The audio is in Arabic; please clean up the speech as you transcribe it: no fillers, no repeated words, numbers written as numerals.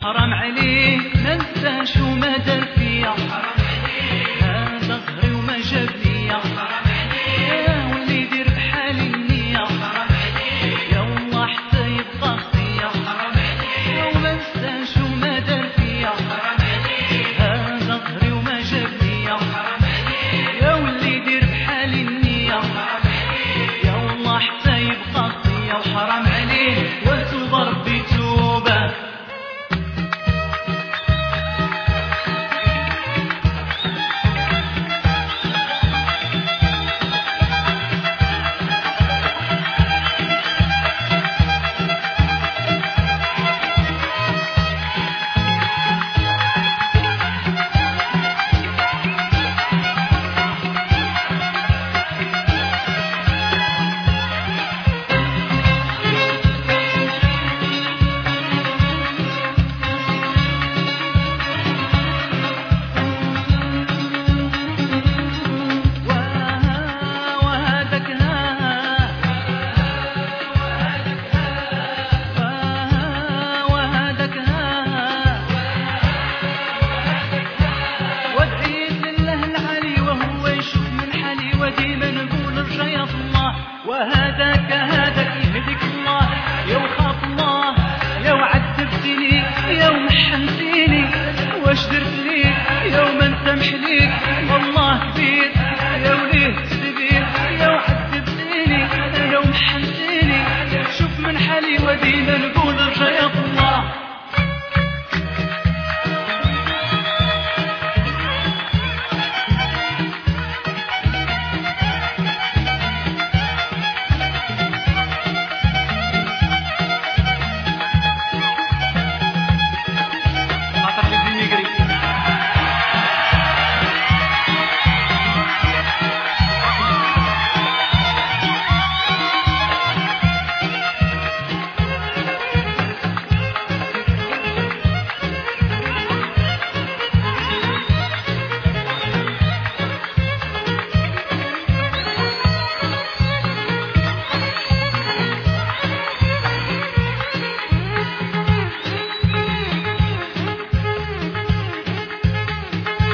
حرام عليه ما نساش وما دار فيا، حرام عليه هذا ظهري وما جاب ليا، حرام عليه واللي يدير بحالي النية، حرام عليه يا والله حتى يبقى خطية، حرام عليه وما نساش وما دار فيا، حرام عليه هذا ظهري وما جاب ليا، حرام عليه يا واللي يدير بحالي النية، حرام عليه يا والله حتى يبقى خطية، وحرام عليه وتوب ربي توبه. وهداك هداك يهديك الله، يا وخاف الله يا وعذبتني يا ومحنتيني، واش درت